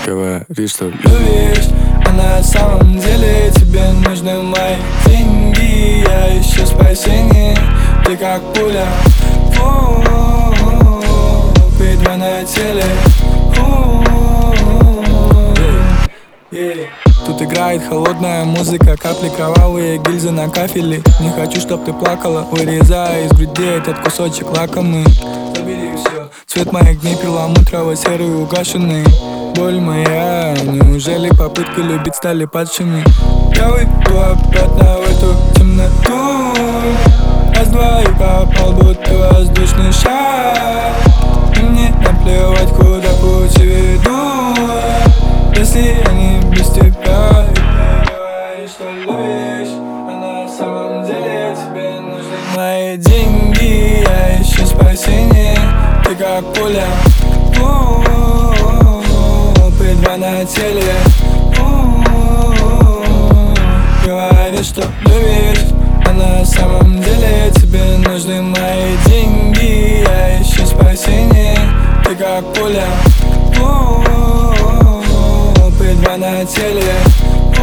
говоришь, что любишь, а на самом деле тебе нужны мои деньги. Я ищу спасение, ты как пуля, битва на теле. Тут играет холодная музыка, капли кровавые, гильзы на кафеле. Не хочу, чтоб ты плакала, вырезая из груди этот кусочек лакомый. Забери все, цвет моих дней перламутрово-серый угашенный. Боль моя, неужели попытки любить стали падшими? Я выйду обратно в эту темноту, раз-два и попал, будто воздушный шар. И мне наплевать, куда пути ведут, если я не без тебя. И ты говоришь, что любишь, а на самом деле тебе нужны мои деньги. Я ищу спасение, ты как пуля, битва на теле. Говоришь, что любишь, а на самом деле тебе нужны мои деньги. Я ищу спасение, ты как пуля, битва на теле.